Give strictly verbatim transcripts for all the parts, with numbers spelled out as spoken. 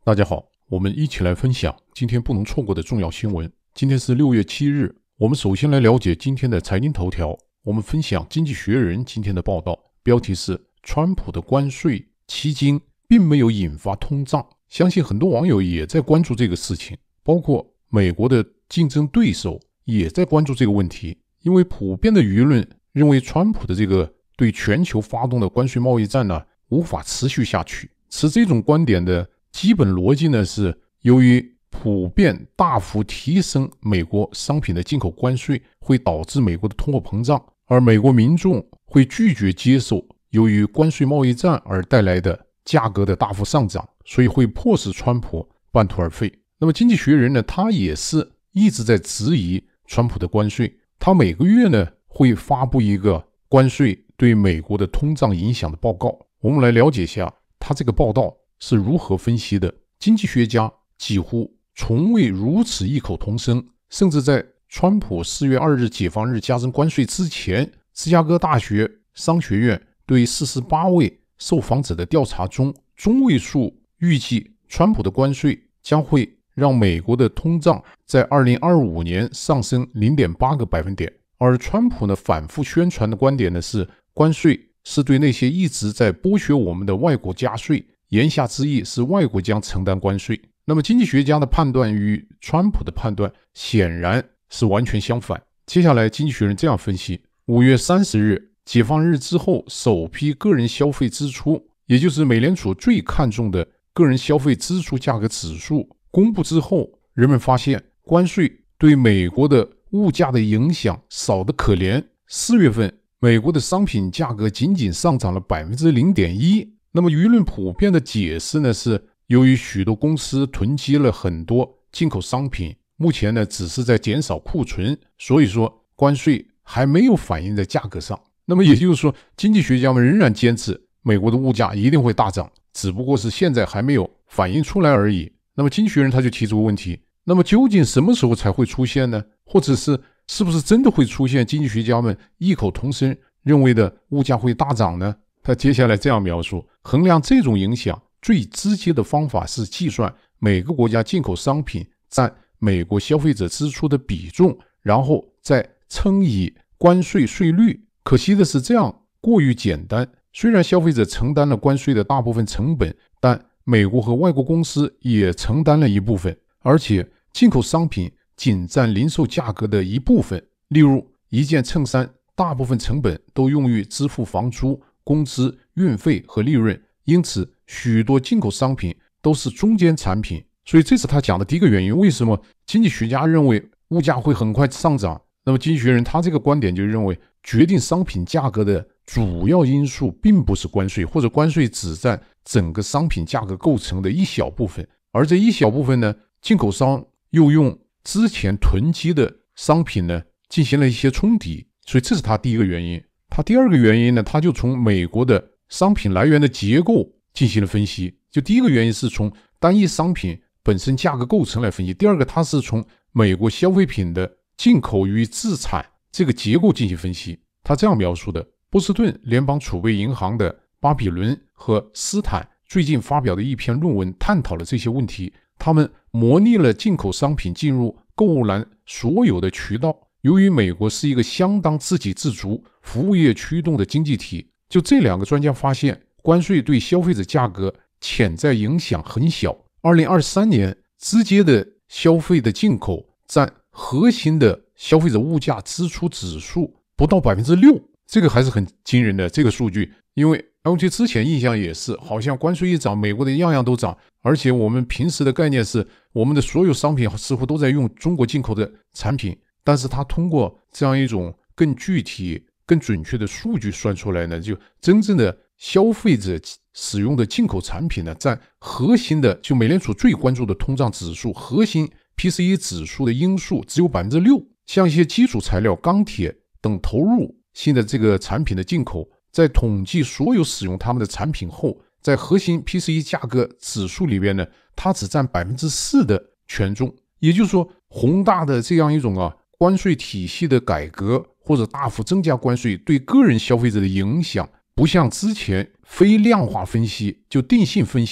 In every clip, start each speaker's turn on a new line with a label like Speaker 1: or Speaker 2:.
Speaker 1: 大家好，我们一起来分享今天不能错过的重要新闻。今天是六月七日，我们首先来了解今天的财经头条。我们分享《经济学人》今天的报道，标题是川普的关税迄今并没有引发通胀。相信很多网友也在关注这个事情，包括美国的竞争对手也在关注这个问题，因为普遍的舆论认为川普的这个对全球发动的关税贸易战呢无法持续下去。持这种观点的基本逻辑呢是，由于普遍大幅提升美国商品的进口关税会导致美国的通货膨胀，而美国民众会拒绝接受由于关税贸易战而带来的价格的大幅上涨，所以会迫使川普半途而废。那么经济学人呢，他也是一直在质疑川普的关税，他每个月呢会发布一个关税对美国的通胀影响的报告。我们来了解一下他这个报道是如何分析的。经济学家几乎从未如此异口同声，甚至在川普四月二日解放日加征关税之前，芝加哥大学商学院对四十八位受访者的调查中，中位数预计川普的关税将会让美国的通胀在二零二五年上升 零点八个百分点。而川普呢反复宣传的观点呢是，关税是对那些一直在剥削我们的外国加税，言下之意是外国将承担关税。那么经济学家的判断与川普的判断显然是完全相反。接下来经济学人这样分析，五月三十日解放日之后，首批个人消费支出，也就是美联储最看重的个人消费支出价格指数公布之后，人们发现关税对美国的物价的影响少得可怜。四月份美国的商品价格仅仅上涨了 百分之零点一。 那么舆论普遍的解释呢是，由于许多公司囤积了很多进口商品，目前呢只是在减少库存，所以说关税还没有反映在价格上。那么也就是说，经济学家们仍然坚持美国的物价一定会大涨，只不过是现在还没有反映出来而已。那么经济学人他就提出个问题，那么究竟什么时候才会出现呢？或者是是不是真的会出现经济学家们异口同声认为的物价会大涨呢？他接下来这样描述，衡量这种影响最直接的方法是计算每个国家进口商品占美国消费者支出的比重，然后再乘以关税税率。可惜的是，这样过于简单。虽然消费者承担了关税的大部分成本，但美国和外国公司也承担了一部分，而且进口商品仅占零售价格的一部分。例如一件衬衫，大部分成本都用于支付房租、工资、运费和利润，因此许多进口商品都是中间产品。所以这是他讲的第一个原因，为什么经济学家认为物价会很快上涨。那么经济学人他这个观点就认为，决定商品价格的主要因素并不是关税，或者关税只占整个商品价格构成的一小部分，而这一小部分呢，进口商又用之前囤积的商品呢进行了一些冲抵。所以这是他第一个原因。他第二个原因呢，他就从美国的商品来源的结构进行了分析。就第一个原因是从单一商品本身价格构成来分析，第二个他是从美国消费品的进口与自产这个结构进行分析。他这样描述的，波士顿联邦储备银行的巴比伦和斯坦最近发表的一篇论文探讨了这些问题。他们模拟了进口商品进入购物篮所有的渠道。由于美国是一个相当自给自足、服务业驱动的经济体，就这两个专家发现，关税对消费者价格潜在影响很小。二零二三年直接的消费的进口占核心的消费者物价支出指数不到 百分之六， 这个还是很惊人的这个数据。因为 L G 之前印象也是，好像关税一涨，美国的样样都涨，而且我们平时的概念是，我们的所有商品似乎都在用中国进口的产品。但是他通过这样一种更具体、更准确的数据算出来呢，就真正的消费者使用的进口产品呢，占核心的，就美联储最关注的通胀指数核心 P C E 指数的因素只有 百分之六。 像一些基础材料、钢铁等投入性的这个产品的进口，在统计所有使用他们的产品后，在核心 P C E 价格指数里边呢，它只占 百分之四 的权重。也就是说，宏大的这样一种啊关税体系的改革，或者大幅增加关税对个人消费者的影响，不像之前非量化分析就定性分析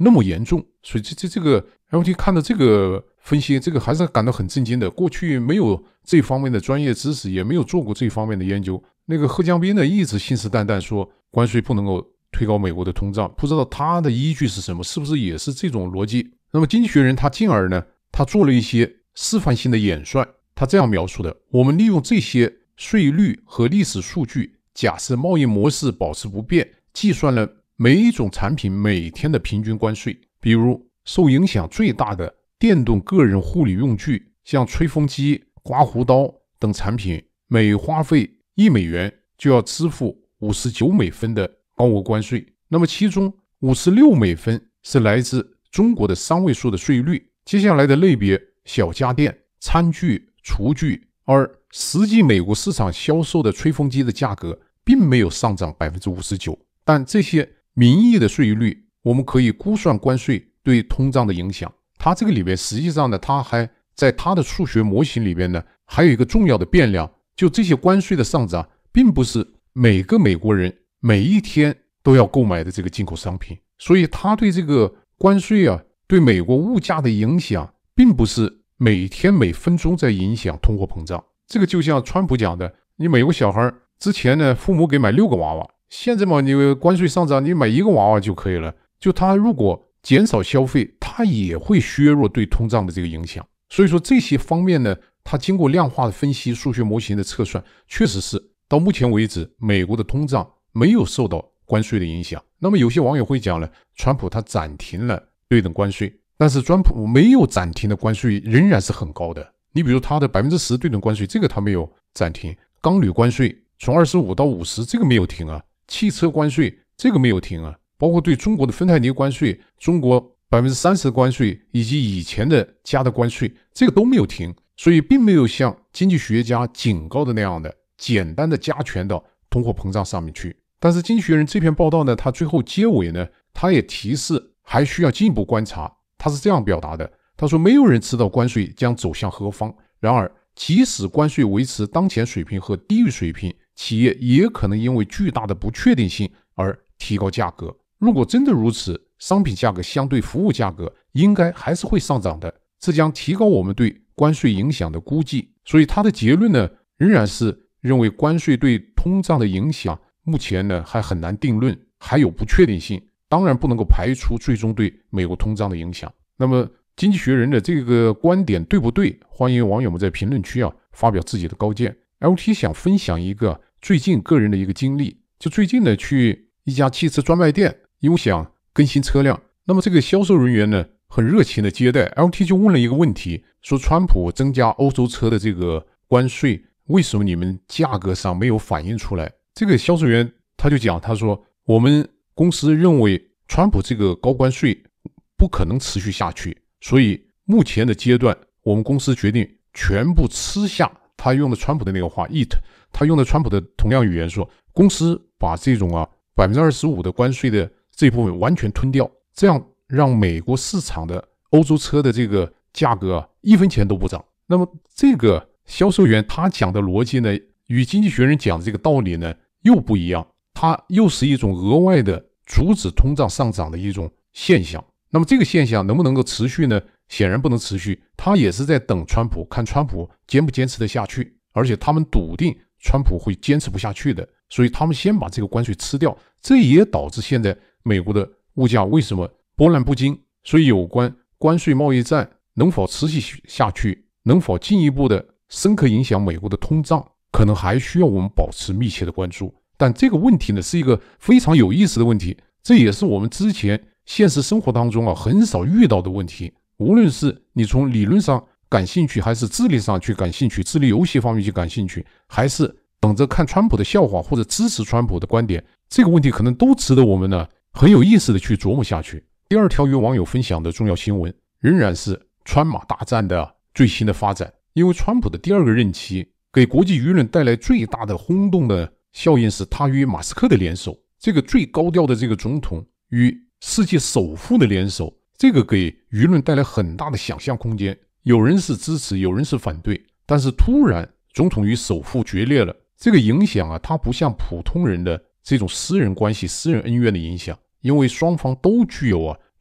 Speaker 1: 那么严重。所以这这这个 L T 看到这个分析，这个还是感到很震惊的。过去没有这方面的专业知识，也没有做过这方面的研究。那个贺江斌呢，一直信誓旦旦说关税不能够推高美国的通胀，不知道他的依据是什么，是不是也是这种逻辑？那么经济学人他进而呢，他做了一些示范性的演算，他这样描述的：我们利用这些税率和历史数据，假设贸易模式保持不变，计算了每一种产品每天的平均关税。比如受影响最大的电动个人护理用具，像吹风机、刮胡刀等产品，每花费一美元就要支付五十九美分的高额关税。那么其中五十六美分是来自中国的三位数的税率。接下来的类别小家电、餐具、厨具，而实际美国市场销售的吹风机的价格并没有上涨 百分之五十九， 但这些名义的税率我们可以估算关税对通胀的影响。它这个里面实际上呢，它还在它的数学模型里边呢，还有一个重要的变量，就这些关税的上涨并不是每个美国人每一天都要购买的这个进口商品，所以它对这个关税啊，对美国物价的影响并不是每天每分钟在影响通货膨胀。这个就像川普讲的，你美国小孩之前呢，父母给买六个娃娃，现在嘛，你关税上涨，你买一个娃娃就可以了。就他如果减少消费，它也会削弱对通胀的这个影响。所以说这些方面呢，它经过量化的分析、数学模型的测算，确实是到目前为止，美国的通胀没有受到关税的影响。那么有些网友会讲了，川普他暂停了对等关税，但是川普没有暂停的关税仍然是很高的。你比如他的 百分之十 对等关税，这个他没有暂停。钢铝关税从二十五到五十，这个没有停啊。汽车关税这个没有停啊。包括对中国的芬太尼关税，中国 百分之三十 的关税，以及以前的加的关税，这个都没有停。所以并没有像经济学家警告的那样的简单的加权到通货膨胀上面去。但是经济学人这篇报道呢，他最后结尾呢，他也提示还需要进一步观察。他是这样表达的，他说没有人知道关税将走向何方，然而即使关税维持当前水平和低于水平，企业也可能因为巨大的不确定性而提高价格。如果真的如此，商品价格相对服务价格应该还是会上涨的，这将提高我们对关税影响的估计。所以他的结论呢，仍然是认为关税对通胀的影响目前呢还很难定论，还有不确定性，当然不能够排除最终对美国通胀的影响。那么经济学人的这个观点对不对？欢迎网友们在评论区啊发表自己的高见。L T 想分享一个最近个人的一个经历，就最近呢去一家汽车专卖店，因为想更新车辆，那么这个销售人员呢很热情的接待。 L T 就问了一个问题，说川普增加欧洲车的这个关税，为什么你们价格上没有反映出来？这个销售员他就讲，他说我们公司认为川普这个高关税不可能持续下去，所以目前的阶段我们公司决定全部吃下，他用的川普的那个话 eat， 他用的川普的同样语言说，公司把这种啊 百分之二十五 的关税的这部分完全吞掉，这样让美国市场的欧洲车的这个价格啊一分钱都不涨。那么这个销售员他讲的逻辑呢，与经济学人讲的这个道理呢又不一样，它又是一种额外的阻止通胀上涨的一种现象。那么这个现象能不能够持续呢？显然不能持续，他也是在等川普，看川普坚不坚持得下去，而且他们笃定川普会坚持不下去的，所以他们先把这个关税吃掉。这也导致现在美国的物价为什么波澜不惊。所以有关关税贸易战能否持续下去，能否进一步的深刻影响美国的通胀，可能还需要我们保持密切的关注。但这个问题呢，是一个非常有意思的问题，这也是我们之前现实生活当中啊很少遇到的问题。无论是你从理论上感兴趣，还是智力上去感兴趣，智力游戏方面去感兴趣，还是等着看川普的笑话或者支持川普的观点，这个问题可能都值得我们呢很有意思的去琢磨下去。第二条与网友分享的重要新闻仍然是川马大战的最新的发展。因为川普的第二个任期给国际舆论带来最大的轰动的效应是他与马斯克的联手，这个最高调的这个总统与世界首富的联手，这个给舆论带来很大的想象空间。有人是支持，有人是反对，但是突然总统与首富决裂了，这个影响啊，它不像普通人的这种私人关系、私人恩怨的影响，因为双方都具有啊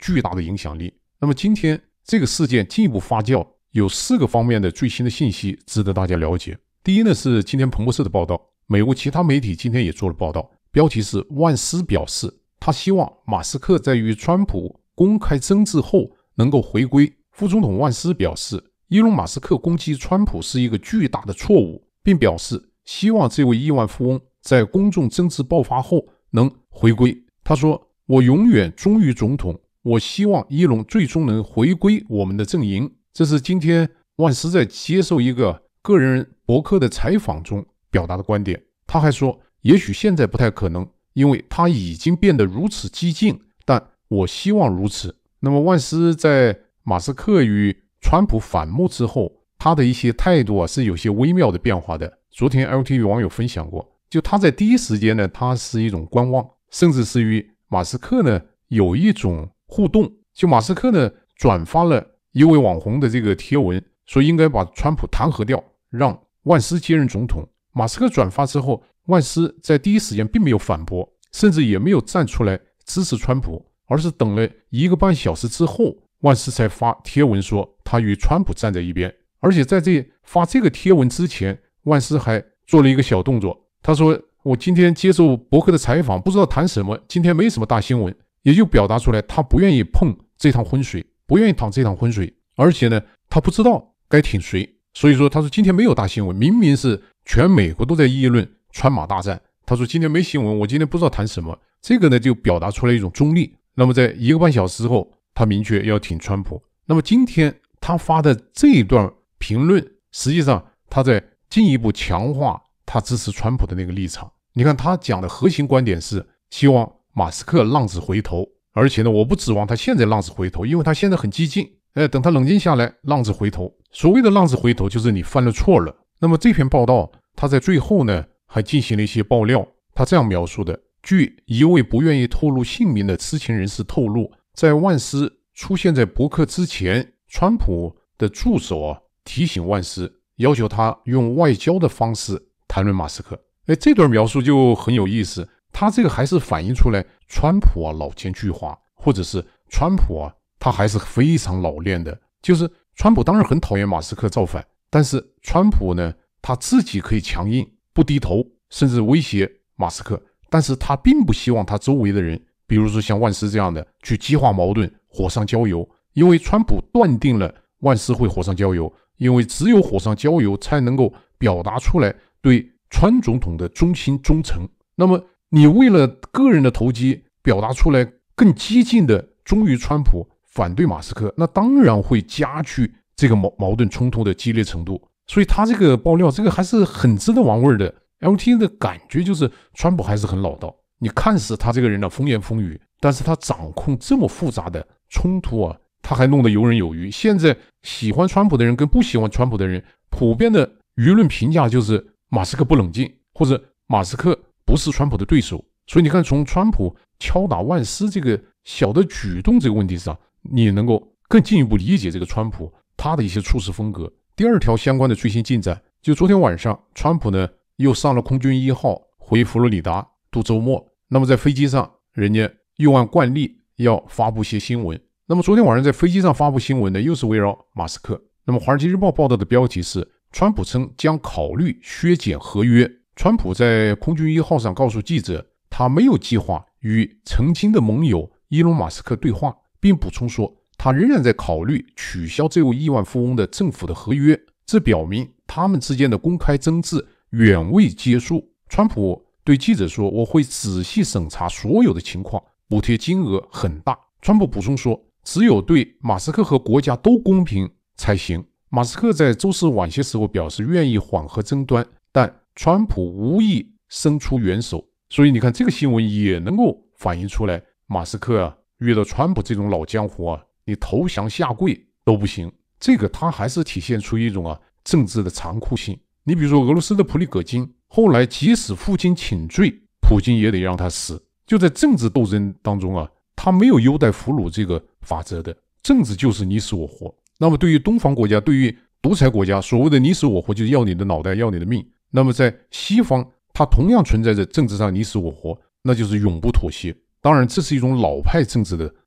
Speaker 1: 巨大的影响力。那么今天这个事件进一步发酵，有四个方面的最新的信息值得大家了解。第一呢，是今天彭博社的报道，美国其他媒体今天也做了报道，标题是万斯表示他希望马斯克在与川普公开争执后能够回归。副总统万斯表示，伊隆马斯克攻击川普是一个巨大的错误，并表示希望这位亿万富翁在公众争执爆发后能回归。他说，我永远忠于总统，我希望伊隆最终能回归我们的阵营。这是今天万斯在接受一个个人博客的采访中表达的观点。他还说，也许现在不太可能，因为他已经变得如此激进，但我希望如此。那么万斯在马斯克与川普反目之后，他的一些态度啊是有些微妙的变化的。昨天 L T V 网友分享过，就他在第一时间呢，他是一种观望，甚至是与马斯克呢有一种互动。就马斯克呢转发了一位网红的这个贴文，说应该把川普弹劾掉，让万斯接任总统。马斯克转发之后，万斯在第一时间并没有反驳，甚至也没有站出来支持川普，而是等了一个半小时之后，万斯才发贴文说他与川普站在一边。而且在这发这个贴文之前，万斯还做了一个小动作，他说，我今天接受博客的采访，不知道谈什么，今天没什么大新闻，也就表达出来他不愿意碰这趟浑水，不愿意淌这趟浑水，而且呢他不知道该挺谁。所以说他说今天没有大新闻，明明是全美国都在议论川马大战，他说今天没新闻，我今天不知道谈什么。这个呢就表达出来一种中立。那么在一个半小时后，他明确要挺川普。那么今天他发的这一段评论，实际上他在进一步强化他支持川普的那个立场。你看他讲的核心观点是希望马斯克浪子回头，而且呢我不指望他现在浪子回头，因为他现在很激进，哎，等他冷静下来浪子回头。所谓的浪子回头就是你犯了错了。那么这篇报道他在最后呢还进行了一些爆料，他这样描述的，据一位不愿意透露姓名的知情人士透露，在万斯出现在博客之前，川普的助手啊提醒万斯，要求他用外交的方式谈论马斯克。哎，这段描述就很有意思，他这个还是反映出来川普啊老奸巨猾，或者是川普啊他还是非常老练的。就是川普当然很讨厌马斯克造反，但是川普呢他自己可以强硬不低头，甚至威胁马斯克，但是他并不希望他周围的人，比如说像万斯这样的去激化矛盾，火上浇油。因为川普断定了万斯会火上浇油，因为只有火上浇油才能够表达出来对川总统的忠心忠诚。那么你为了个人的投机表达出来更激进的忠于川普反对马斯克，那当然会加剧这个矛矛盾冲突的激烈程度。所以他这个爆料这个还是很值得玩味的。 L T 的感觉就是川普还是很老道，你看似他这个人呢风言风语，但是他掌控这么复杂的冲突啊，他还弄得游刃有余。现在喜欢川普的人跟不喜欢川普的人普遍的舆论评价就是马斯克不冷静，或者马斯克不是川普的对手。所以你看，从川普敲打万斯这个小的举动这个问题上，你能够更进一步理解这个川普他的一些处事风格。第二条相关的最新进展，就昨天晚上川普呢又上了空军一号回佛罗里达度周末。那么在飞机上，人家又按惯例要发布些新闻。那么昨天晚上在飞机上发布新闻呢，又是围绕马斯克。那么华尔街日报报道的标题是，川普称将考虑削减合约。川普在空军一号上告诉记者，他没有计划与曾经的盟友伊隆马斯克对话，并补充说他仍然在考虑取消这位亿万富翁的政府的合约，这表明他们之间的公开争执远未结束。川普对记者说，我会仔细审查所有的情况，补贴金额很大。川普补充说，只有对马斯克和国家都公平才行。马斯克在周四晚些时候表示愿意缓和争端，但川普无意伸出援手。所以你看，这个新闻也能够反映出来，马斯克啊遇到川普这种老江湖啊，你投降下跪都不行。这个他还是体现出一种啊政治的残酷性。你比如说俄罗斯的普里戈金，后来即使父亲请罪，普京也得让他死。就在政治斗争当中啊，他没有优待俘虏这个法则的，政治就是你死我活。那么对于东方国家，对于独裁国家，所谓的你死我活就是要你的脑袋，要你的命。那么在西方，它同样存在着政治上你死我活，那就是永不妥协。当然这是一种老派政治的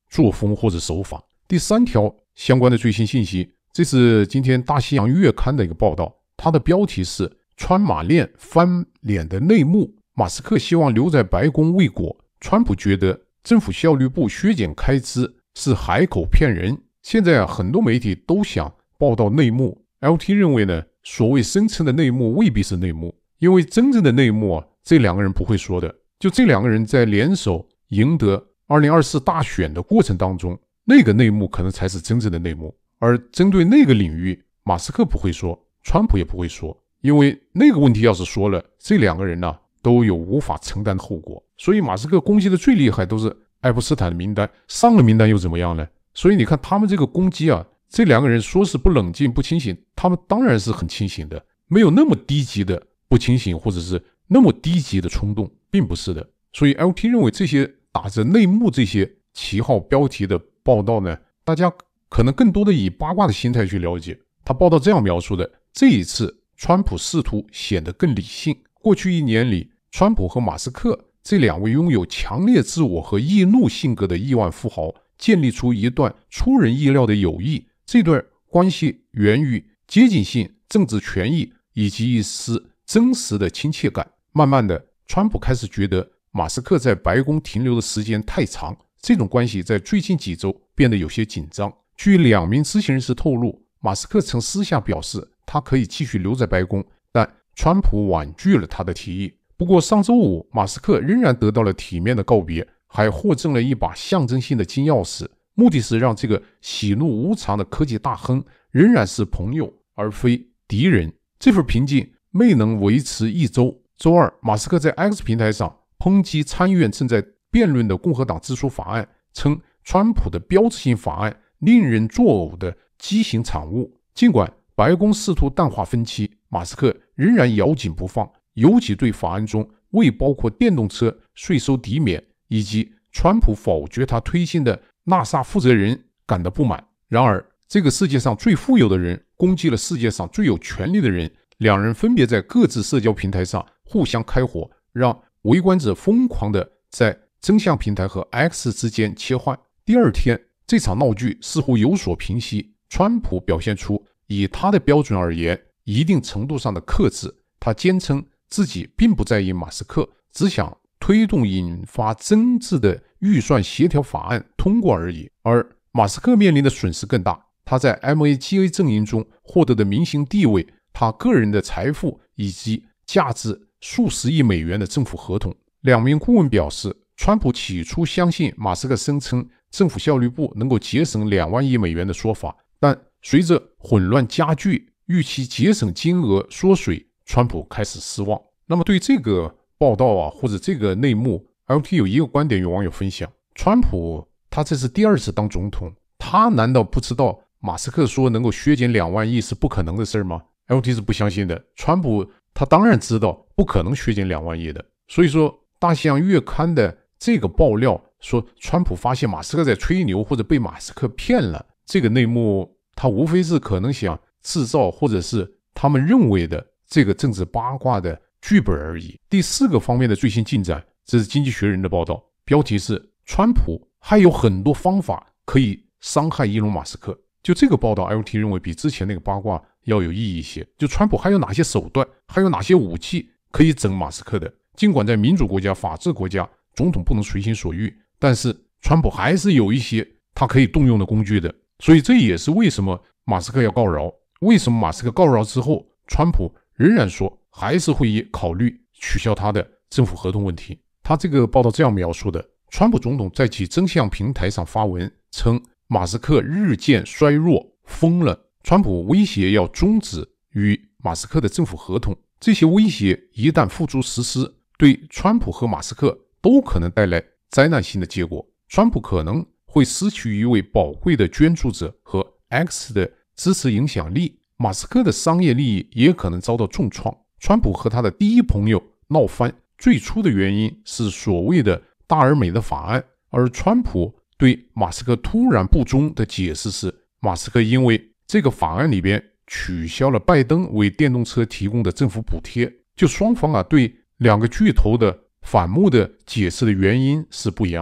Speaker 1: 作风或者手法。第三条相关的最新信息，这是今天大西洋月刊的一个报道，它的标题是川马链翻脸的内幕，马斯克希望留在白宫未果，川普觉得政府效率部削减开支是海口骗人。现在啊，很多媒体都想报道内幕， L T 认为呢，所谓声称的内幕未必是内幕，因为真正的内幕啊，这两个人不会说的。就这两个人在联手赢得二零二四大选的过程当中，那个内幕可能才是真正的内幕。而针对那个领域，马斯克不会说，川普也不会说，因为那个问题要是说了，这两个人呢、啊、都有无法承担的后果。所以马斯克攻击的最厉害都是爱普斯坦的名单，上了名单又怎么样呢？所以你看他们这个攻击啊，这两个人说是不冷静不清醒，他们当然是很清醒的，没有那么低级的不清醒，或者是那么低级的冲动，并不是的。所以 L T 认为这些打着内幕这些旗号标题的报道呢，大家可能更多的以八卦的心态去了解。他报道这样描述的，这一次川普试图显得更理性。过去一年里，川普和马斯克这两位拥有强烈自我和易怒性格的亿万富豪建立出一段出人意料的友谊，这段关系源于接近性、政治权益以及一丝真实的亲切感。慢慢的，川普开始觉得马斯克在白宫停留的时间太长，这种关系在最近几周变得有些紧张。据两名知情人士透露，马斯克曾私下表示他可以继续留在白宫，但川普婉拒了他的提议。不过上周五，马斯克仍然得到了体面的告别，还获赠了一把象征性的金钥匙，目的是让这个喜怒无常的科技大亨仍然是朋友而非敌人。这份平静未能维持一周。周二，马斯克在 X 平台上抨击参议院正在辩论的共和党支出法案，称川普的标志性法案令人作呕的畸形产物。尽管白宫试图淡化分歧，马斯克仍然咬紧不放，尤其对法案中未包括电动车税收抵免以及川普否决他推行的纳萨负责人感到不满。然而，这个世界上最富有的人攻击了世界上最有权力的人，两人分别在各自社交平台上互相开火，让围观者疯狂地在真相平台和 X 之间切换。第二天，这场闹剧似乎有所平息，川普表现出以他的标准而言一定程度上的克制。他坚称自己并不在意马斯克，只想推动引发争执的预算协调法案通过而已。而马斯克面临的损失更大，他在 M A G A 阵营中获得的明星地位，他个人的财富以及价值数十亿美元的政府合同。两名顾问表示，川普起初相信马斯克声称政府效率部能够节省两万亿美元的说法，但随着混乱加剧，预期节省金额缩水，川普开始失望。那么对这个报道啊，或者这个内幕 ，L T 有一个观点有网友分享，川普他这是第二次当总统，他难道不知道马斯克说能够削减两万亿是不可能的事吗？ L T 是不相信的，川普他当然知道不可能削减两万亿的。所以说大西洋月刊的这个爆料说川普发现马斯克在吹牛或者被马斯克骗了，这个内幕他无非是可能想制造或者是他们认为的这个政治八卦的剧本而已。第四个方面的最新进展，这是经济学人的报道，标题是川普还有很多方法可以伤害伊隆马斯克。就这个报道 L T 认为比之前那个八卦要有意义一些，就川普还有哪些手段，还有哪些武器可以整马斯克的。尽管在民主国家、法治国家，总统不能随心所欲，但是川普还是有一些他可以动用的工具的。所以这也是为什么马斯克要告饶，为什么马斯克告饶之后，川普仍然说还是会考虑取消他的政府合同问题。他这个报道这样描述的，川普总统在其真相平台上发文称马斯克日渐衰弱，疯了。川普威胁要终止与马斯克的政府合同，这些威胁一旦付诸实施，对川普和马斯克都可能带来灾难性的结果。川普可能会失去一位宝贵的捐助者和 X 的支持影响力，马斯克的商业利益也可能遭到重创。川普和他的第一朋友闹翻，最初的原因是所谓的大而美的法案，而川普对马斯克突然不忠的解释是，马斯克因为这个法案里边取消了拜登为电动车提供的政府补贴。就双方啊对两个巨头的反目的解释的原因是不一样的。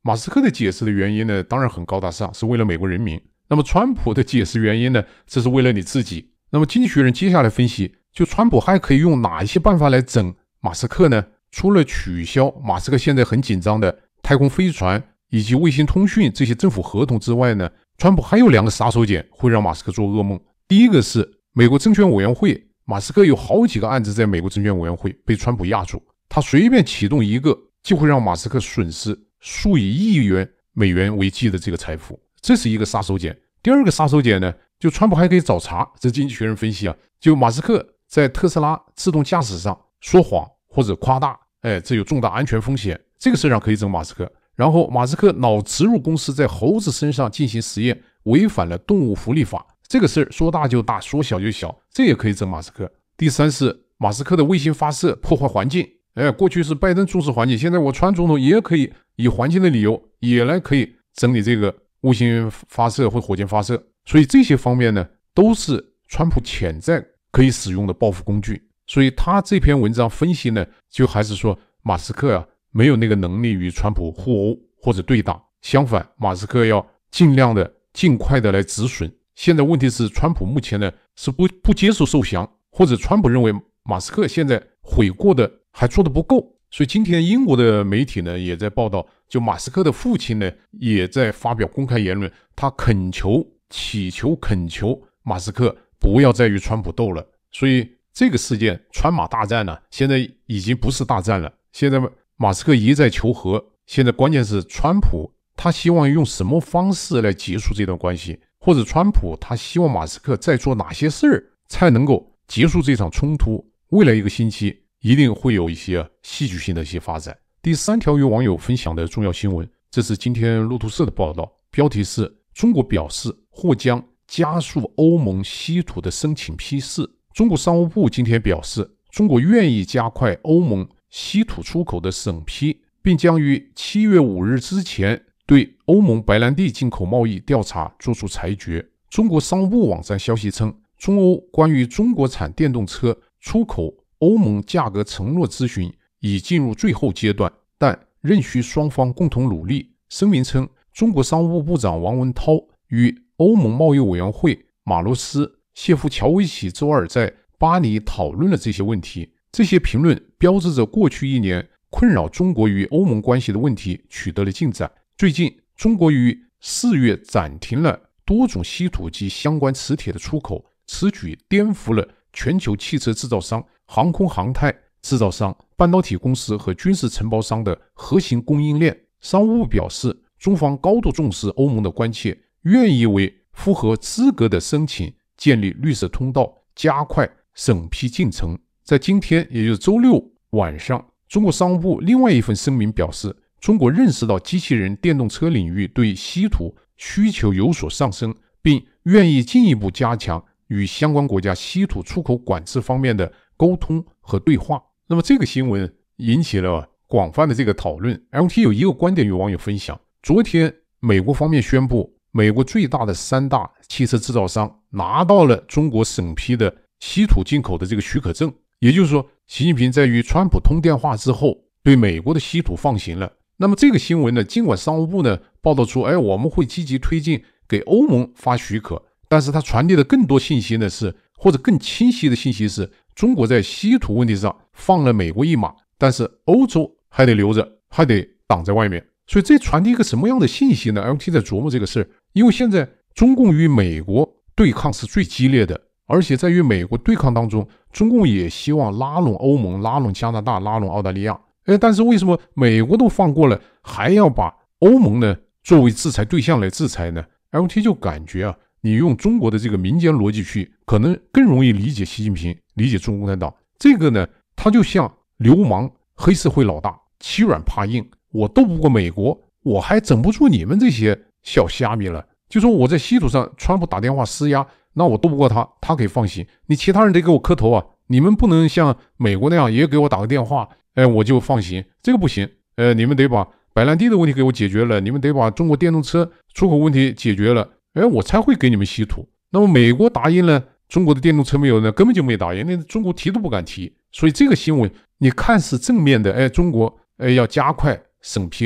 Speaker 1: 马斯克的解释的原因呢，当然很高大上，是为了美国人民。那么川普的解释原因呢，这是为了你自己。那么经济学人接下来分析，就川普还可以用哪一些办法来整马斯克呢？除了取消马斯克现在很紧张的太空飞船以及卫星通讯这些政府合同之外呢，川普还有两个杀手锏会让马斯克做噩梦。第一个是美国证券委员会，马斯克有好几个案子在美国证券委员会被川普压住，他随便启动一个就会让马斯克损失数以亿元美元为计的这个财富，这是一个杀手锏。第二个杀手锏呢，就川普还可以找茬，这经济学人分析啊，就马斯克在特斯拉自动驾驶上说谎或者夸大，哎，这有重大安全风险，这个事上可以整马斯克。然后马斯克脑植入公司在猴子身上进行实验，违反了动物福利法，这个事说大就大，说小就小，这也可以整马斯克。第三是马斯克的卫星发射破坏环境，哎，过去是拜登重视环境，现在我川总统也可以以环境的理由也来可以整理这个卫星发射或火箭发射，所以这些方面呢，都是川普潜在可以使用的报复工具。所以他这篇文章分析呢，就还是说马斯克啊没有那个能力与川普互殴或者对打，相反，马斯克要尽量的尽快的来止损。现在问题是川普目前呢是不不接受受降，或者川普认为马斯克现在悔过的还做得不够。所以今天英国的媒体呢也在报道，就马斯克的父亲呢也在发表公开言论，他恳求祈求恳求马斯克不要再与川普斗了。所以这个事件川马大战呢、啊、现在已经不是大战了，现在马斯克一再求和，现在关键是川普他希望用什么方式来结束这段关系，或者川普他希望马斯克再做哪些事儿才能够结束这场冲突。未来一个星期一定会有一些戏剧性的一些发展。第三条有网友分享的重要新闻，这是今天路透社的报道，标题是中国表示或将加速欧盟稀土的申请批示。中国商务部今天表示，中国愿意加快欧盟稀土出口的审批，并将于七月五日之前对欧盟白兰地进口贸易调查作出裁决。中国商务部网站消息称，中欧关于中国产电动车出口欧盟价格承诺咨询已进入最后阶段，但仍需双方共同努力。声明称，中国商务部部长王文涛与欧盟贸易委员会马罗斯、谢夫乔维奇周二在巴黎讨论了这些问题。这些评论标志着过去一年困扰中国与欧盟关系的问题取得了进展。最近，中国于四月暂停了多种稀土及相关磁铁的出口，此举颠覆了全球汽车制造商、航空航太制造商、半导体公司和军事承包商的核心供应链。商务部表示，中方高度重视欧盟的关切，愿意为符合资格的申请建立绿色通道，加快审批进程。在今天，也就是周六晚上，中国商务部另外一份声明表示，中国认识到机器人电动车领域对稀土需求有所上升，并愿意进一步加强与相关国家稀土出口管制方面的沟通和对话。那么这个新闻引起了广泛的这个讨论。 L T 有一个观点与网友分享，昨天美国方面宣布，美国最大的三大汽车制造商拿到了中国审批的稀土进口的这个许可证，也就是说，习近平在与川普通电话之后对美国的稀土放行了。那么这个新闻呢，尽管商务部呢报道出，哎，我们会积极推进给欧盟发许可，但是它传递的更多信息呢是，或者更清晰的信息是，中国在稀土问题上放了美国一马，但是欧洲还得留着，还得挡在外面。所以这传递一个什么样的信息呢？ L T 在琢磨这个事，因为现在中共与美国对抗是最激烈的，而且在与美国对抗当中，中共也希望拉拢欧盟、拉拢加拿大、拉拢澳大利亚。哎，但是为什么美国都放过了，还要把欧盟呢作为制裁对象来制裁呢？ L T 就感觉啊，你用中国的这个民间逻辑去，可能更容易理解习近平，理解中国共产党。这个呢，他就像流氓黑社会老大，欺软怕硬，我斗不过美国，我还整不住你们这些小虾米了。就说我在稀土上，川普打电话施压，那我斗不过他，他可以放行，你其他人得给我磕头啊！你们不能像美国那样也给我打个电话，哎，我就放行，这个不行。呃，你们得把白兰地的问题给我解决了，你们得把中国电动车出口问题解决了，哎，我才会给你们稀土。那么美国答应了中国的电动车没有呢？根本就没答应，那中国提都不敢提。所以这个新闻你看似正面的，哎，中国哎要加快审批了，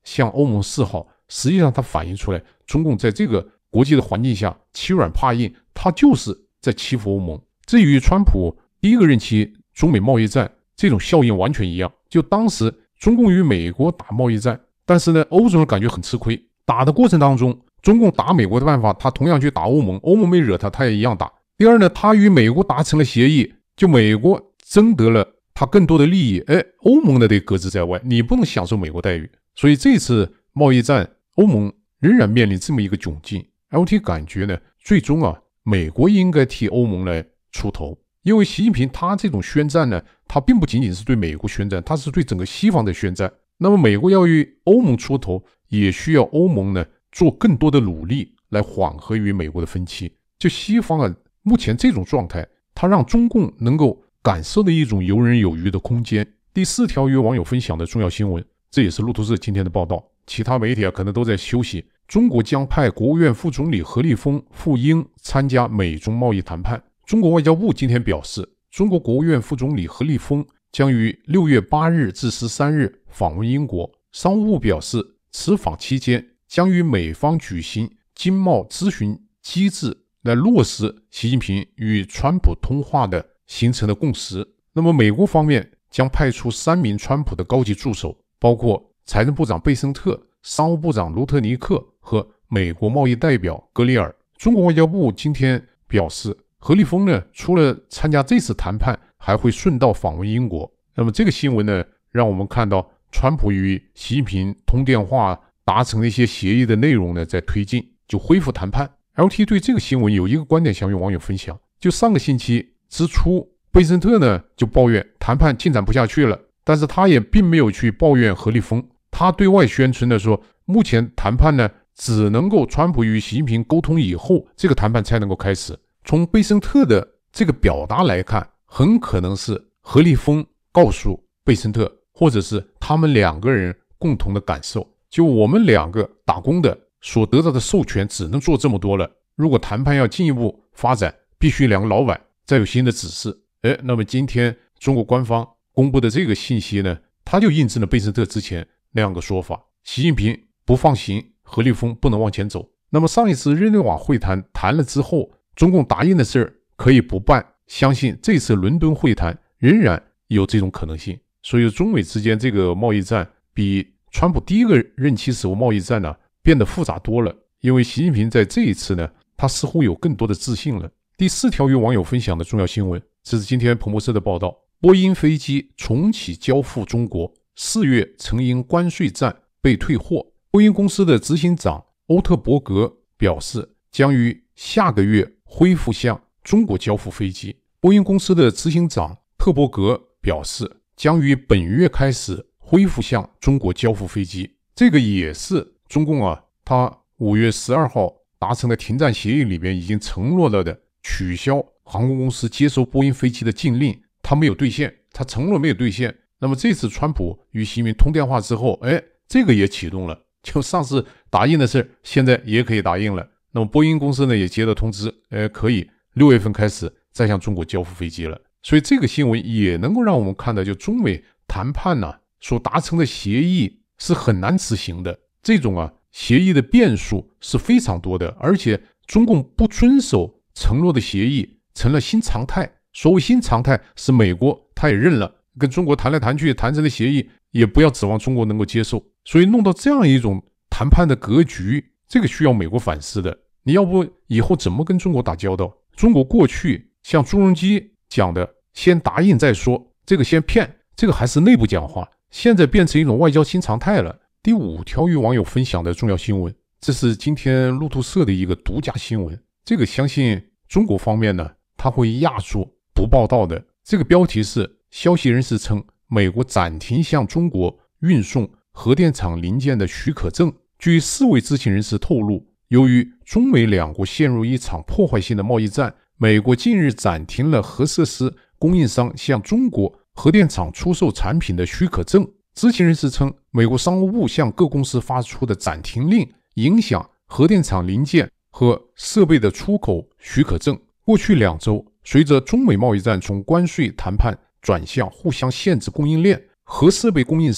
Speaker 1: 向欧盟示好，实际上它反映出来中共在这个国际的环境下欺软怕硬，它就是在欺负欧盟。这与川普第一个任期中美贸易战这种效应完全一样，就当时中共与美国打贸易战，但是呢欧洲人感觉很吃亏，打的过程当中中共打美国的办法，他同样去打欧盟，欧盟没惹他，他也一样打。第二呢，他与美国达成了协议，就美国争得了他更多的利益，哎，欧盟的得搁置在外，你不能享受美国待遇。所以这次贸易战，欧盟仍然面临这么一个窘境。L T 感觉呢，最终啊，美国应该替欧盟来出头，因为习近平他这种宣战呢，他并不仅仅是对美国宣战，他是对整个西方的宣战。那么美国要与欧盟出头，也需要欧盟呢做更多的努力来缓和与美国的分歧。就西方啊，目前这种状态，它让中共能够感受的一种游刃有余的空间。第四条与网友分享的重要新闻，这也是路透社今天的报道。其他媒体啊可能都在休息。中国将派国务院副总理何立峰赴英参加美中贸易谈判。中国外交部今天表示，中国国务院副总理何立峰将于六月八日至十三日访问英国。商务部表示，此访期间将与美方举行经贸咨询机制，来落实习近平与川普通话的形成的共识。那么美国方面将派出三名川普的高级助手，包括财政部长贝森特、商务部长卢特尼克和美国贸易代表格里尔。中国外交部今天表示，何立峰呢，除了参加这次谈判，还会顺道访问英国。那么这个新闻呢，让我们看到川普与习近平通电话达成的一些协议的内容呢，在推进，就恢复谈判。L T 对这个新闻有一个观点想与网友分享，就上个星期之初，贝森特呢就抱怨谈判进展不下去了，但是他也并没有去抱怨何立峰，他对外宣称的说，目前谈判呢只能够川普与习近平沟通以后，这个谈判才能够开始。从贝森特的这个表达来看，很可能是何立峰告诉贝森特，或者是他们两个人共同的感受，就我们两个打工的所得到的授权只能做这么多了，如果谈判要进一步发展，必须两个老板再有新的指示。哎，那么今天中国官方公布的这个信息呢，他就印证了贝森特之前那样个说法，习近平不放行，何立峰不能往前走。那么上一次日内瓦会谈谈了之后，中共答应的事儿可以不办，相信这次伦敦会谈仍然有这种可能性。所以中美之间这个贸易战比川普第一个任期时候贸易战呢、啊、变得复杂多了，因为习近平在这一次呢，他似乎有更多的自信了。第四条与网友分享的重要新闻，这是今天彭博社的报道，波音飞机重启交付中国，四月曾因关税战被退货。波音公司的执行长欧特伯格表示，将于下个月恢复向中国交付飞机。波音公司的执行长特伯格表示，将于本月开始恢复向中国交付飞机。这个也是中共啊，他五月十二号达成的停战协议里面已经承诺了的，取消航空公司接收波音飞机的禁令，他没有兑现，他承诺没有兑现。那么这次川普与习近平通电话之后，哎，这个也启动了，就上次答应的事现在也可以答应了。那么波音公司呢也接到通知，哎，可以六月份开始再向中国交付飞机了。所以这个新闻也能够让我们看到，就中美谈判呢、啊、所达成的协议是很难执行的，这种啊协议的变数是非常多的，而且中共不遵守承诺的协议成了新常态。所谓新常态是美国他也认了，跟中国谈来谈去谈成的协议也不要指望中国能够接受，所以弄到这样一种谈判的格局，这个需要美国反思的。你要不以后怎么跟中国打交道？中国过去像朱镕基讲的先答应再说，这个先骗，这个还是内部讲话，现在变成一种外交新常态了。第五条与网友分享的重要新闻，这是今天路透社的一个独家新闻，这个相信中国方面呢，他会压住不报道的。这个标题是，消息人士称美国暂停向中国运送核电厂零件的许可证。据四位知情人士透露，由于中美两国陷入一场破坏性的贸易战，美国近日暂停了核设施供应商向中国核电厂出售产品的许可证。知情人士称，美国商务部向各公司发出的暂停令影响核电厂零件和设备的出口许可证。过去两周，随着中美贸易战从关税谈判转向互相限制供应链，核设备供应商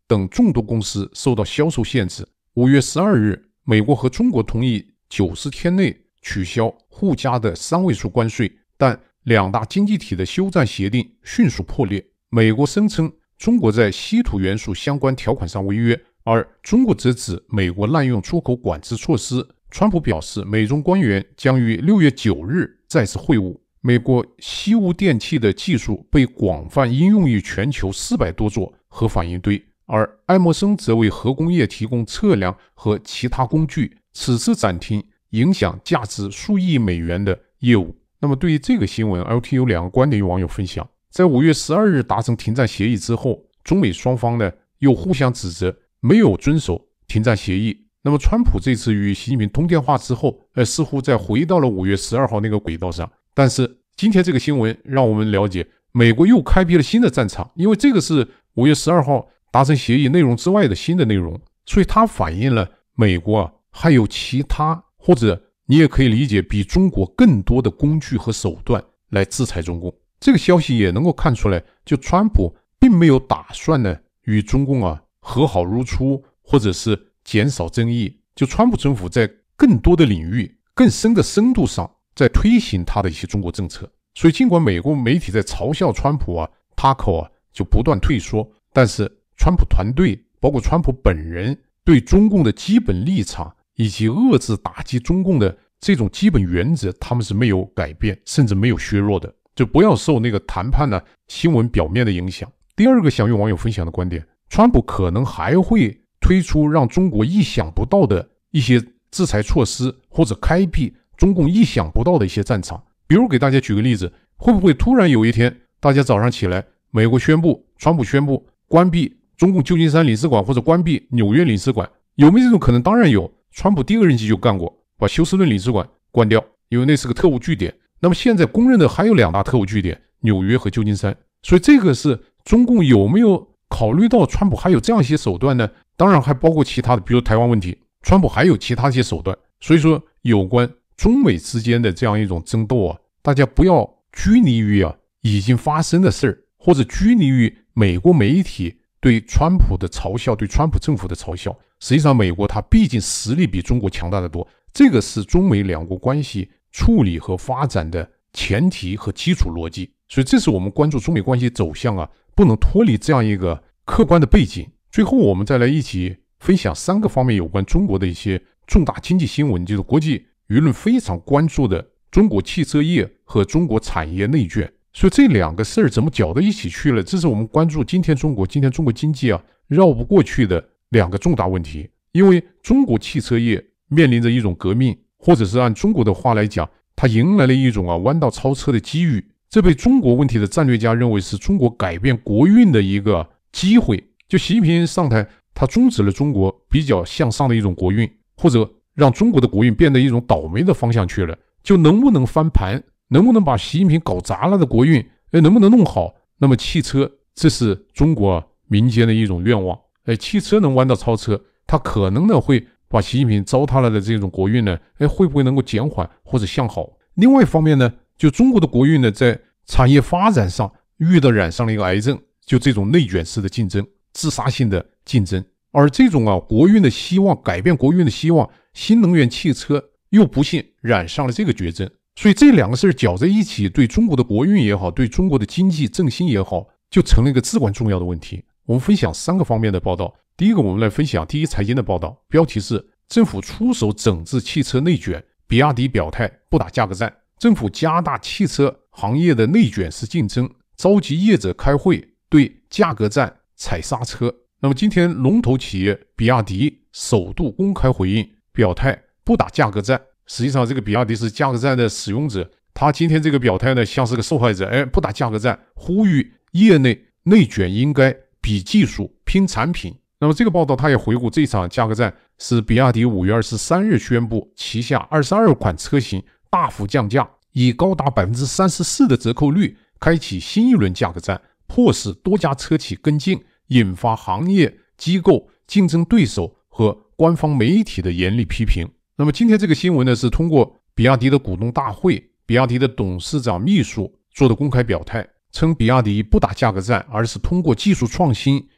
Speaker 1: 等众多公司受到销售限制。五月十二日，美国和中国同意九十天内取消互加的三位数关税，但两大经济体的休战协定迅速破裂。美国声称中国在稀土元素相关条款上违约，而中国则指美国滥用出口管制措施。川普表示，美中官员将于六月九日再次会晤。美国西屋电器的技术被广泛应用于全球四百多座核反应堆，而爱默生则为核工业提供测量和其他工具，此次暂停影响价值数亿美元的业务。那么对于这个新闻 ，L T 有两个观点与网友分享。在五月十二日达成停战协议之后，中美双方呢又互相指责没有遵守停战协议。那么川普这次与习近平通电话之后，呃，似乎再回到了五月十二号那个轨道上。但是今天这个新闻让我们了解，美国又开辟了新的战场，因为这个是五月十二号达成协议内容之外的新的内容，所以它反映了美国啊还有其他，或者你也可以理解比中国更多的工具和手段来制裁中共。这个消息也能够看出来，就川普并没有打算呢与中共啊和好如初，或者是减少争议。就川普政府在更多的领域、更深的深度上在推行他的一些中国政策。所以尽管美国媒体在嘲笑川普啊、他口啊就不断退缩，但是川普团队包括川普本人对中共的基本立场以及遏制打击中共的这种基本原则，他们是没有改变，甚至没有削弱的。就不要受那个谈判呢、啊、新闻表面的影响。第二个想与网友分享的观点，川普可能还会推出让中国意想不到的一些制裁措施，或者开辟中共意想不到的一些战场。比如给大家举个例子，会不会突然有一天大家早上起来，美国宣布，川普宣布关闭中共旧金山领事馆或者关闭纽约领事馆？有没有这种可能？当然有。川普第一个任期就干过，把休斯顿领事馆关掉，因为那是个特务据点。那么现在公认的还有两大特务据点，纽约和旧金山。所以这个是中共有没有考虑到川普还有这样一些手段呢？当然还包括其他的，比如台湾问题，川普还有其他一些手段。所以说有关中美之间的这样一种争斗啊，大家不要拘泥于啊已经发生的事儿，或者拘泥于美国媒体对川普的嘲笑，对川普政府的嘲笑。实际上美国它毕竟实力比中国强大得多，这个是中美两国关系处理和发展的前提和基础逻辑。所以这是我们关注中美关系走向啊不能脱离这样一个客观的背景。最后我们再来一起分享三个方面有关中国的一些重大经济新闻，就是国际舆论非常关注的中国汽车业和中国产业内卷。所以这两个事儿怎么搅到一起去了，这是我们关注今天中国今天中国经济啊绕不过去的两个重大问题。因为中国汽车业面临着一种革命，或者是按中国的话来讲，它迎来了一种啊弯道超车的机遇。这被中国问题的战略家认为是中国改变国运的一个机会。就习近平上台，他终止了中国比较向上的一种国运，或者让中国的国运变得一种倒霉的方向去了。就能不能翻盘，能不能把习近平搞砸了的国运哎，能不能弄好，那么汽车这是中国、啊、民间的一种愿望。哎，汽车能弯道超车，它可能呢会把习近平糟蹋了的这种国运呢，哎，会不会能够减缓或者向好？另外一方面呢，就中国的国运呢，在产业发展上遇到染上了一个癌症，就这种内卷式的竞争，自杀性的竞争。而这种啊国运的希望，改变国运的希望，新能源汽车又不幸染上了这个绝症。所以这两个事儿搅在一起，对中国的国运也好，对中国的经济振兴也好，就成了一个至关重要的问题。我们分享三个方面的报道。第一个，我们来分享第一财经的报道，标题是政府出手整治汽车内卷，比亚迪表态不打价格战。政府加大汽车行业的内卷式竞争，召集业者开会，对价格战踩刹车。那么今天龙头企业比亚迪首度公开回应，表态不打价格战。实际上这个比亚迪是价格战的使用者，他今天这个表态呢像是个受害者，哎，不打价格战，呼吁业内内卷应该比技术拼产品。那么这个报道他也回顾，这场价格战是比亚迪五月二十三日宣布旗下二十二款车型大幅降价，以高达 百分之三十四 的折扣率开启新一轮价格战，迫使多家车企跟进，引发行业机构、竞争对手和官方媒体的严厉批评。那么今天这个新闻呢，是通过比亚迪的股东大会，比亚迪的董事长秘书做的公开表态，称比亚迪不打价格战，而是通过技术创新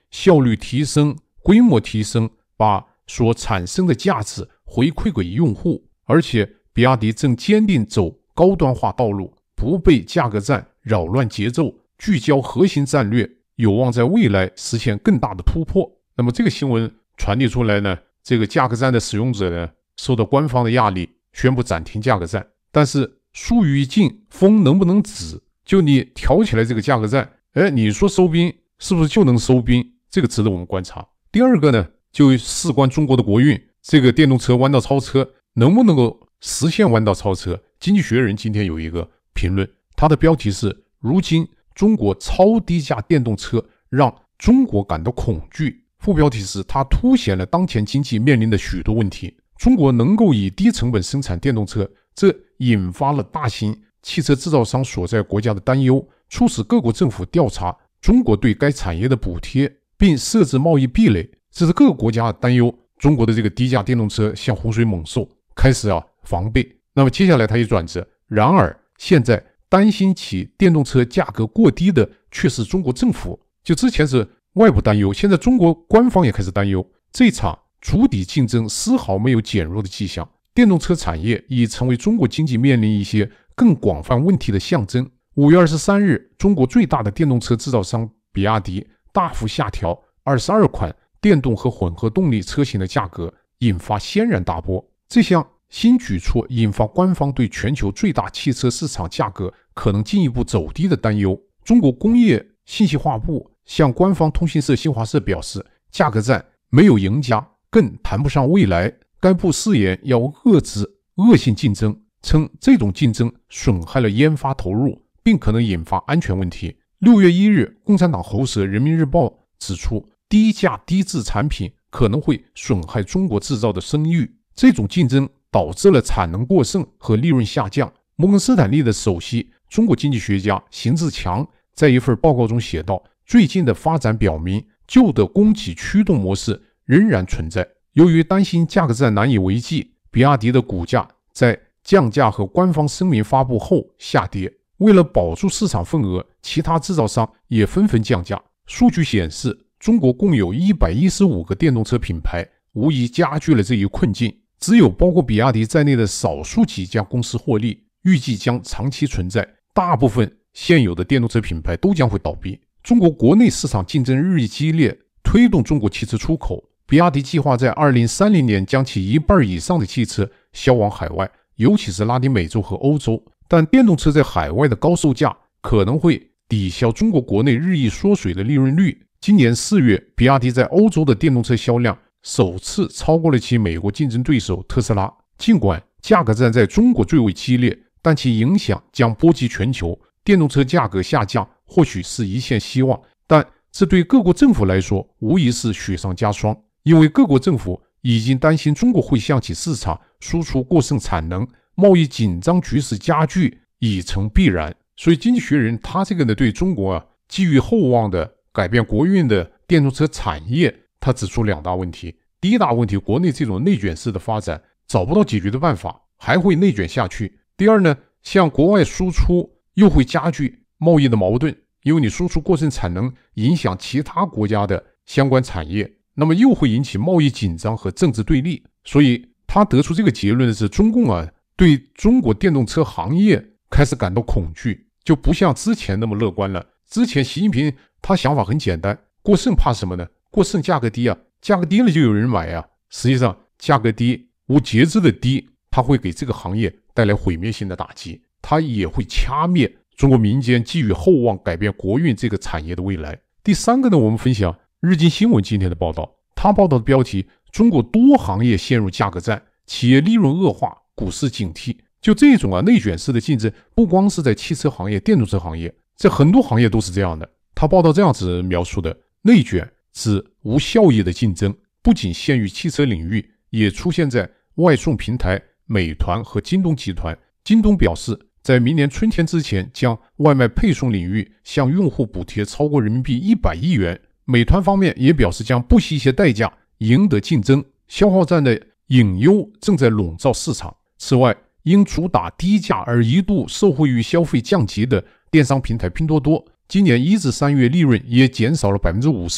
Speaker 1: 效率提升、规模提升，把所产生的价值回馈给用户。而且比亚迪正坚定走高端化道路，不被价格战扰乱节奏，聚焦核心战略，有望在未来实现更大的突破。那么这个新闻传递出来呢，这个价格战的使用者呢，受到官方的压力，宣布暂停价格战。但是树欲静，风能不能止？就你挑起来这个价格战，哎，你说收兵是不是就能收兵？这个值得我们观察。第二个呢，就事关中国的国运，这个电动车弯道超车能不能够实现弯道超车？经济学人今天有一个评论，它的标题是如今中国超低价电动车让中国感到恐惧，副标题是它凸显了当前经济面临的许多问题。中国能够以低成本生产电动车，这引发了大型汽车制造商所在国家的担忧，促使各国政府调查中国对该产业的补贴，并设置贸易壁垒。这是各个国家担忧中国的这个低价电动车像洪水猛兽，开始啊防备。那么接下来它一转折，然而现在担心起电动车价格过低的却是中国政府。就之前是外部担忧，现在中国官方也开始担忧，这场筑底竞争丝毫没有减弱的迹象。电动车产业已成为中国经济面临一些更广泛问题的象征。五月二十三日，中国最大的电动车制造商比亚迪大幅下调二十二款电动和混合动力车型的价格，引发轩然大波。这项新举措引发官方对全球最大汽车市场价格可能进一步走低的担忧。中国工业信息化部向官方通讯社新华社表示，价格战没有赢家，更谈不上未来。该部誓言要遏制恶性竞争，称这种竞争损害了研发投入，并可能引发安全问题。六月一日，共产党喉舌《人民日报》指出，低价低质产品可能会损害中国制造的声誉，这种竞争导致了产能过剩和利润下降。摩根斯坦利的首席中国经济学家邢志强在一份报告中写道，最近的发展表明，旧的供给驱动模式仍然存在。由于担心价格战难以为继，比亚迪的股价在降价和官方声明发布后下跌。为了保住市场份额，其他制造商也纷纷降价。数据显示，中国共有一百一十五个电动车品牌，无疑加剧了这一困境。只有包括比亚迪在内的少数几家公司获利，预计将长期存在，大部分现有的电动车品牌都将会倒闭。中国国内市场竞争日益激烈，推动中国汽车出口。比亚迪计划在二零三零年将其一半以上的汽车销往海外，尤其是拉丁美洲和欧洲。但电动车在海外的高售价可能会抵消中国国内日益缩水的利润率。今年四月，比亚迪在欧洲的电动车销量首次超过了其美国竞争对手特斯拉。尽管价格战在中国最为激烈，但其影响将波及全球。电动车价格下降或许是一线希望，但这对各国政府来说无疑是雪上加霜。因为各国政府已经担心中国会向其市场输出过剩产能，贸易紧张局势加剧已成必然。所以经济学人他这个呢，对中国啊寄予厚望的改变国运的电动车产业，他指出两大问题。第一大问题，国内这种内卷式的发展找不到解决的办法，还会内卷下去。第二呢，向国外输出又会加剧贸易的矛盾，因为你输出过剩产能影响其他国家的相关产业，那么又会引起贸易紧张和政治对立。所以他得出这个结论的是，中共啊对中国电动车行业开始感到恐惧，就不像之前那么乐观了。之前习近平他想法很简单，过剩怕什么呢？过剩价格低啊，价格低了就有人买啊。实际上价格低，无节制的低，它会给这个行业带来毁灭性的打击，它也会掐灭中国民间寄予厚望改变国运这个产业的未来。第三个呢，我们分享日经新闻今天的报道，他报道的标题，中国多行业陷入价格战，企业利润恶化，股市警惕。就这种啊内卷式的竞争，不光是在汽车行业、电动车行业，在很多行业都是这样的。他报道这样子描述的，内卷是无效益的竞争，不仅限于汽车领域，也出现在外送平台美团和京东集团。京东表示，在明年春天之前，将外卖配送领域向用户补贴超过人民币一百亿元。美团方面也表示，将不惜一些代价赢得竞争。消耗战的隐忧正在笼罩市场。此外，因主打低价而一度受惠于消费降级的电商平台拼多多，今年一至三月利润也减少了 百分之五十，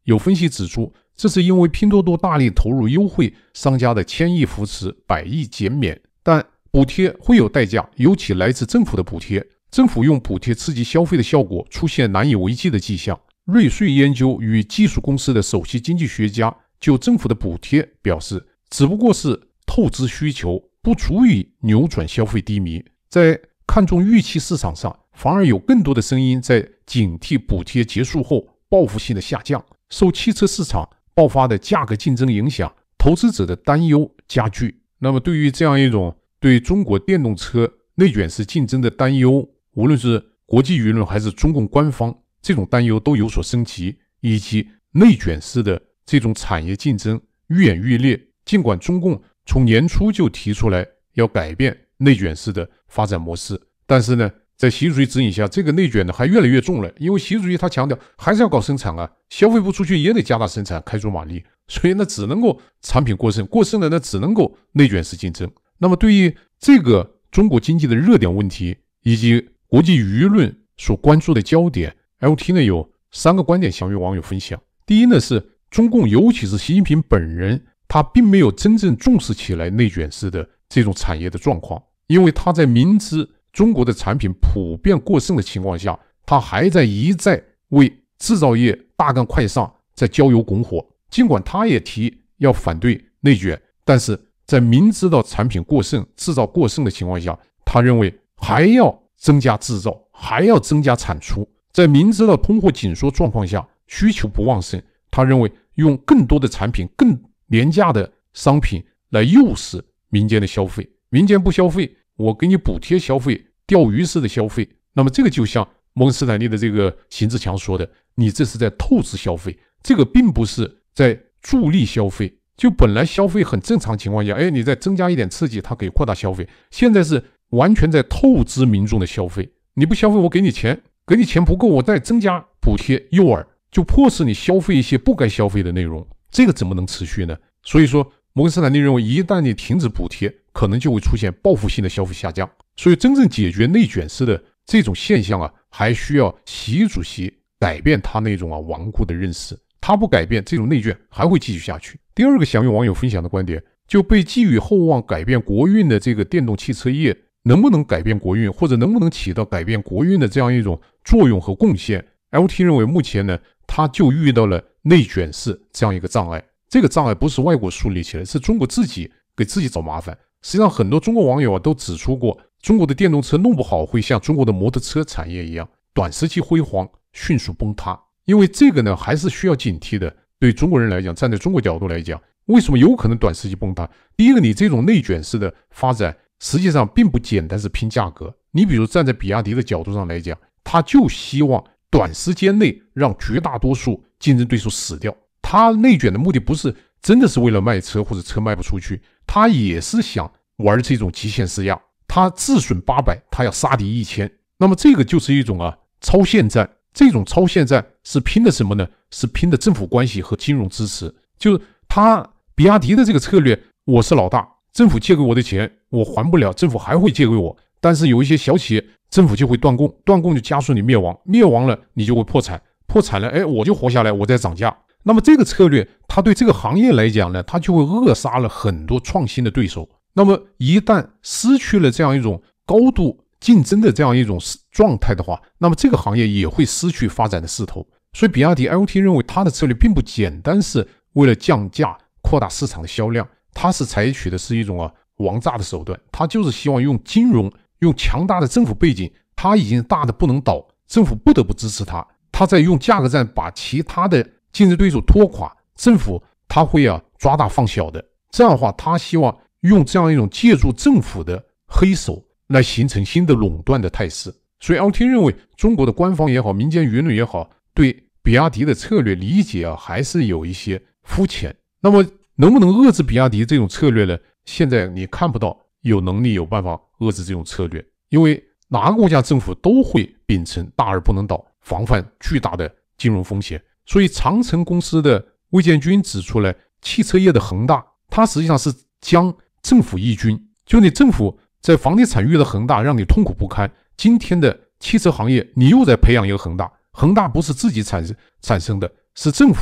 Speaker 1: 有分析指出，这是因为拼多多大力投入优惠商家的千亿扶持、百亿减免，但补贴会有代价，尤其来自政府的补贴。政府用补贴刺激消费的效果出现难以为继的迹象。瑞穗研究与技术公司的首席经济学家就政府的补贴表示，只不过是透支需求，不足以扭转消费低迷。在看重预期市场上，反而有更多的声音在警惕补贴结束后报复性的下降。受汽车市场爆发的价格竞争影响，投资者的担忧加剧。那么对于这样一种对中国电动车内卷式竞争的担忧，无论是国际舆论还是中共官方，这种担忧都有所升级，以及内卷式的这种产业竞争愈演愈烈。尽管中共从年初就提出来要改变内卷式的发展模式，但是呢，在习主席指引下，这个内卷呢还越来越重了。因为习主席他强调还是要搞生产啊，消费不出去也得加大生产，开足马力，所以呢只能够产品过剩，过剩的呢只能够内卷式竞争。那么对于这个中国经济的热点问题以及国际舆论所关注的焦点， L T 呢有三个观点想与网友分享。第一呢是中共尤其是习近平本人，他并没有真正重视起来内卷式的这种产业的状况，因为他在明知中国的产品普遍过剩的情况下，他还在一再为制造业大干快上在浇油拱火。尽管他也提要反对内卷，但是在明知道产品过剩、制造过剩的情况下，他认为还要增加制造，还要增加产出。在明知道通货紧缩状况下，需求不旺盛，他认为用更多的产品、更廉价的商品来诱使民间的消费。民间不消费，我给你补贴消费，钓鱼式的消费。那么这个就像摩根斯坦利的这个邢志强说的，你这是在透支消费，这个并不是在助力消费。就本来消费很正常情况下，哎，你再增加一点刺激，它可以扩大消费。现在是完全在透支民众的消费，你不消费我给你钱，给你钱不够我再增加补贴诱饵，就迫使你消费一些不该消费的内容，这个怎么能持续呢？所以说摩根斯坦利认为，一旦你停止补贴，可能就会出现报复性的消费下降。所以真正解决内卷式的这种现象啊，还需要习主席改变他那种啊顽固的认识。他不改变，这种内卷还会继续下去。第二个想与网友分享的观点，就被寄予厚望改变国运的这个电动汽车业，能不能改变国运，或者能不能起到改变国运的这样一种作用和贡献， L T 认为目前呢，他就遇到了内卷式这样一个障碍。这个障碍不是外国树立起来，是中国自己给自己找麻烦。实际上很多中国网友啊都指出过，中国的电动车弄不好会像中国的摩托车产业一样，短时期辉煌，迅速崩塌。因为这个呢还是需要警惕的。对中国人来讲，站在中国角度来讲，为什么有可能短时期崩塌？第一个，你这种内卷式的发展实际上并不简单是拼价格。你比如站在比亚迪的角度上来讲，他就希望短时间内让绝大多数竞争对手死掉。他内卷的目的不是真的是为了卖车或者车卖不出去，他也是想玩这种极限施压。他自损八百，他要杀敌一千。那么这个就是一种啊超限战。这种超限战是拼的什么呢？是拼的政府关系和金融支持。就是他比亚迪的这个策略，我是老大，政府借给我的钱我还不了，政府还会借给我。但是有一些小企业，政府就会断供，断供就加速你灭亡，灭亡了你就会破产，破产了，哎，我就活下来，我再涨价。那么这个策略，它对这个行业来讲呢，它就会扼杀了很多创新的对手。那么一旦失去了这样一种高度竞争的这样一种状态的话，那么这个行业也会失去发展的势头。所以比亚迪 L T 认为它的策略并不简单是为了降价扩大市场的销量，它是采取的是一种啊王炸的手段，它就是希望用金融，用强大的政府背景，它已经大的不能倒，政府不得不支持它，它在用价格战把其他的竞争对手拖垮，政府它会啊抓大放小的。这样的话，它希望用这样一种借助政府的黑手来形成新的垄断的态势。所以 L T 认为中国的官方也好，民间舆论也好，对比亚迪的策略理解啊还是有一些肤浅。那么能不能遏制比亚迪这种策略呢？现在你看不到有能力有办法遏制这种策略，因为哪个国家政府都会秉承大而不能倒，防范巨大的金融风险。所以长城公司的魏建军指出来，汽车业的恒大，它实际上是将政府义军，就你政府在房地产遇到恒大让你痛苦不堪，今天的汽车行业你又在培养一个恒大，恒大不是自己产生产生的，是政府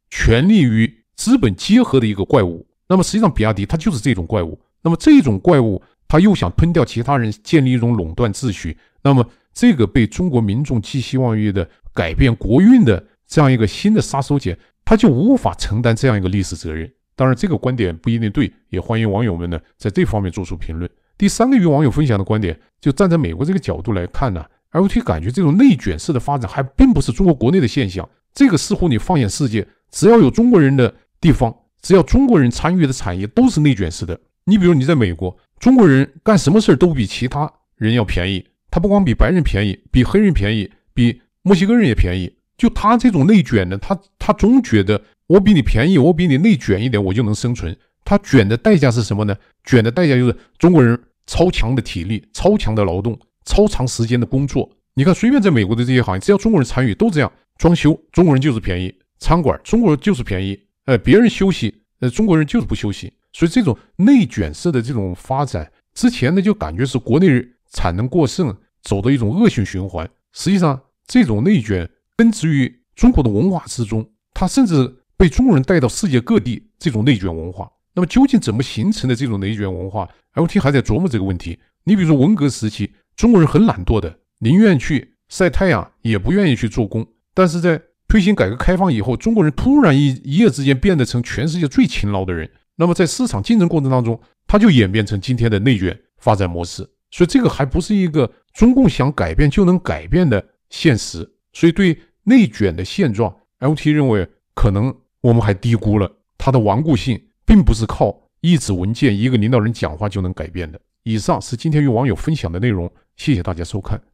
Speaker 1: 权力与资本结合的一个怪物。那么实际上比亚迪它就是这种怪物。那么这种怪物它又想吞掉其他人，建立一种垄断秩序。那么这个被中国民众寄希望于的改变国运的这样一个新的杀手锏，他就无法承担这样一个历史责任。当然这个观点不一定对，也欢迎网友们呢在这方面做出评论。第三个与网友分享的观点，就站在美国这个角度来看呢 L T 感觉这种内卷式的发展还并不是中国国内的现象。这个似乎你放眼世界，只要有中国人的地方，只要中国人参与的产业都是内卷式的。你比如你在美国，中国人干什么事都比其他人要便宜，他不光比白人便宜，比黑人便宜，比墨西哥人也便宜。就他这种内卷呢，他他总觉得我比你便宜，我比你内卷一点，我就能生存。他卷的代价是什么呢？卷的代价就是中国人超强的体力、超强的劳动、超长时间的工作。你看，随便在美国的这些行业，只要中国人参与，都这样。装修，中国人就是便宜；餐馆，中国人就是便宜。呃，别人休息，呃，中国人就是不休息。所以这种内卷式的这种发展，之前呢就感觉是国内产能过剩，走的一种恶性循环。实际上，这种内卷根植于中国的文化之中，它甚至被中国人带到世界各地。这种内卷文化，那么究竟怎么形成的这种内卷文化 ？L T 还在琢磨这个问题。你比如说文革时期，中国人很懒惰的，宁愿去晒太阳，也不愿意去做工。但是在推行改革开放以后，中国人突然一一夜之间变得成全世界最勤劳的人。那么在市场竞争过程当中，它就演变成今天的内卷发展模式。所以这个还不是一个中共想改变就能改变的现实。所以对内卷的现状 ，L T 认为可能我们还低估了它的顽固性，并不是靠一纸文件、一个领导人讲话就能改变的。以上是今天与网友分享的内容，谢谢大家收看。